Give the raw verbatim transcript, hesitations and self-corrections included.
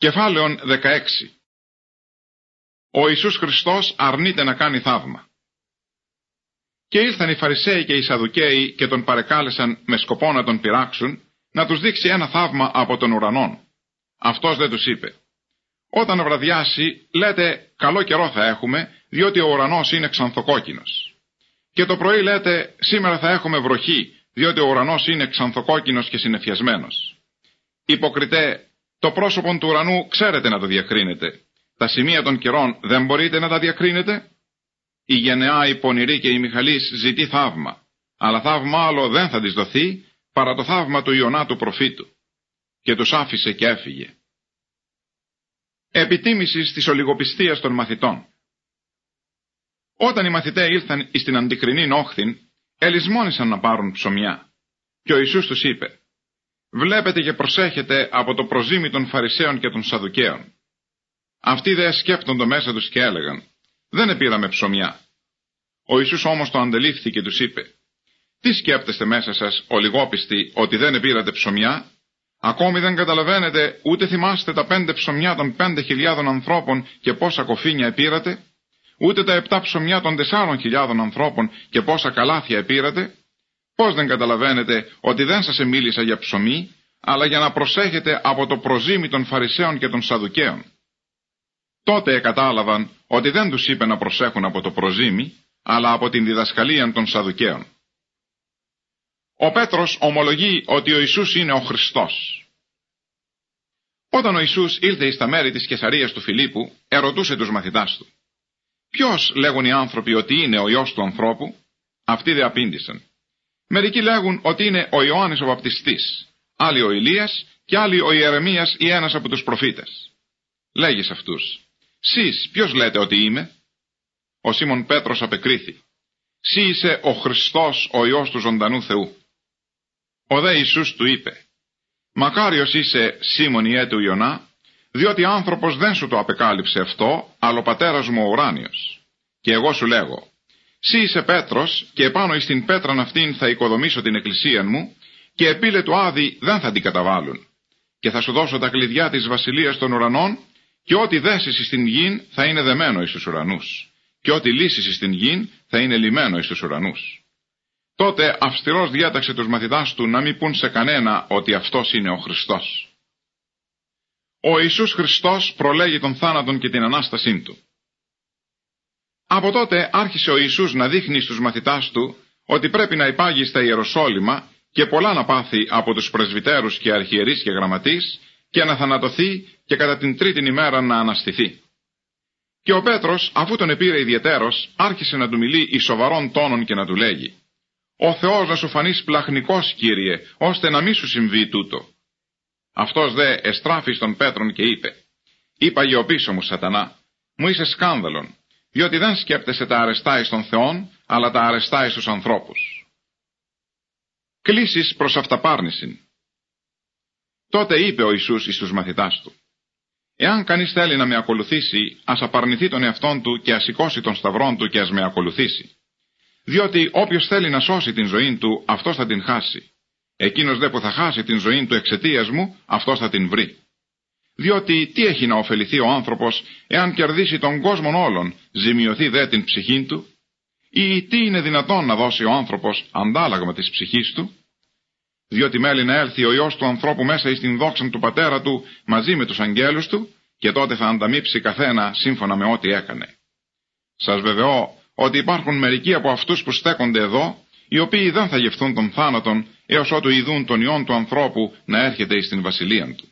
Κεφάλαιον δεκαέξι. Ο Ιησούς Χριστός αρνείται να κάνει θαύμα. Και ήλθαν οι Φαρισαίοι και οι Σαδουκαίοι και τον παρεκάλεσαν με σκοπό να τον πειράξουν, να τους δείξει ένα θαύμα από τον ουρανόν. Αυτός δεν τους είπε: όταν βραδιάσει, λέτε καλό καιρό θα έχουμε, διότι ο ουρανός είναι ξανθοκόκκινος. Και το πρωί λέτε σήμερα θα έχουμε βροχή, διότι ο ουρανός είναι ξανθοκόκκινος και συννεφιασμένος. Υποκριτέ, το πρόσωπο του ουρανού ξέρετε να το διακρίνετε. Τα σημεία των καιρών δεν μπορείτε να τα διακρίνετε. Η γενεά, η πονηρή και η Μιχαλής ζητεί θαύμα, αλλά θαύμα άλλο δεν θα της δοθεί παρά το θαύμα του Ιωνά του προφήτου. Και τους άφησε και έφυγε. Επιτίμησης της ολιγοπιστίας των μαθητών. Όταν οι μαθητές ήλθαν εις την αντικρινήν όχθην, ελισμόνησαν να πάρουν ψωμιά. Και ο Ιησούς τους είπε: βλέπετε και προσέχετε από το προζύμι των Φαρισαίων και των Σαδουκαίων. Αυτοί δε σκέπτονται μέσα τους και έλεγαν: δεν επήραμε ψωμιά. Ο Ιησούς όμως το αντελήφθη και τους είπε: τι σκέπτεστε μέσα σας, ολιγόπιστοι, ότι δεν επήρατε ψωμιά? Ακόμη δεν καταλαβαίνετε, ούτε θυμάστε τα πέντε ψωμιά των πέντε χιλιάδων ανθρώπων και πόσα κοφίνια επήρατε? Ούτε τα επτά ψωμιά των τεσσάρων χιλιάδων ανθρώπων και πόσα καλάθια επήρατε? Πώς δεν καταλαβαίνετε ότι δεν σας εμίλησα για ψωμί, αλλά για να προσέχετε από το προζύμι των Φαρισαίων και των Σαδουκαίων? Τότε εκατάλαβαν ότι δεν τους είπε να προσέχουν από το προζύμι, αλλά από την διδασκαλία των Σαδουκαίων. Ο Πέτρος ομολογεί ότι ο Ιησούς είναι ο Χριστός. Όταν ο Ιησούς ήλθε εις τα μέρη της Καισαρίας του Φιλίππου, ερωτούσε τους μαθητάς του: ποιος λέγουν οι άνθρωποι ότι είναι ο Υιός του ανθρώπου? Αυτοί δε απήντησαν: μερικοί λέγουν ότι είναι ο Ιωάννης ο Βαπτιστής, άλλοι ο Ηλίας και άλλοι ο Ιερεμίας ή ένας από τους προφήτες. Λέγει σε αυτούς: σεις ποιος λέτε ότι είμαι? Ο Σίμων Πέτρος απεκρίθη: σύ είσαι ο Χριστός, ο Υιός του ζωντανού Θεού. Ο δε Ιησούς του είπε: μακάριος είσαι, Σίμων ιέ του Ιωνά, διότι άνθρωπος δεν σου το απεκάλυψε αυτό, αλλά ο πατέρας μου ο ουράνιος. Και εγώ σου λέγω: σύ είσαι Πέτρος, και επάνω εις την πέτραν αυτήν θα οικοδομήσω την εκκλησίαν μου, και επίλε του άδη δεν θα την καταβάλουν. Και θα σου δώσω τα κλειδιά της βασιλείας των ουρανών, και ό,τι δέσεις εις την γην θα είναι δεμένο εις τους ουρανούς, και ό,τι λύσεις εις την γην θα είναι λυμένο εις τους ουρανούς. Τότε αυστηρός διάταξε τους μαθητάς του να μην πούν σε κανένα ότι αυτός είναι ο Χριστός. Ο Ιησούς Χριστός προλέγει τον θάνατον και την Ανάστασή του. Από τότε άρχισε ο Ιησούς να δείχνει στους μαθητάς του ότι πρέπει να υπάγει στα Ιεροσόλυμα και πολλά να πάθει από τους πρεσβυτέρους και αρχιερείς και γραμματείς και να θανατωθεί και κατά την τρίτην ημέρα να αναστηθεί. Και ο Πέτρος, αφού τον επήρε ιδιαιτέρως, άρχισε να του μιλεί εις σοβαρών τόνων και να του λέγει: ο Θεός να σου φανείς πλαχνικός, Κύριε, ώστε να μη σου συμβεί τούτο. Αυτός δε εστράφη στον Πέτρον και είπε: είπαγε ο πίσω μου, Σατανά, μου είσαι σκάνδαλον, διότι δεν σκέπτεσαι τα αρεστά εις των Θεών, αλλά τα αρεστά εις τους ανθρώπους. Κλήσεις προς αυταπάρνησιν. Τότε είπε ο Ιησούς εις τους μαθητάς του: εάν κανείς θέλει να με ακολουθήσει, ας απαρνηθεί τον εαυτόν του και ας σηκώσει τον σταυρόν του και ας με ακολουθήσει. Διότι όποιος θέλει να σώσει την ζωή του, αυτός θα την χάσει. Εκείνος δε που θα χάσει την ζωή του εξαιτίας μου, αυτός θα την βρει. Διότι τι έχει να ωφεληθεί ο άνθρωπος, εάν κερδίσει τον κόσμον όλων, ζημιωθεί δε την ψυχήν του? Ή τι είναι δυνατόν να δώσει ο άνθρωπος αντάλλαγμα της ψυχής του? Διότι μέλει να έλθει ο Υιός του ανθρώπου μέσα εις την δόξαν του πατέρα του μαζί με τους αγγέλους του, και τότε θα ανταμείψει καθένα σύμφωνα με ό,τι έκανε. Σας βεβαιώ ότι υπάρχουν μερικοί από αυτούς που στέκονται εδώ, οι οποίοι δεν θα γευθούν τον θάνατον έως ότου ειδούν τον Υιόν του ανθρώπου να έρχεται εις την βασιλεία του.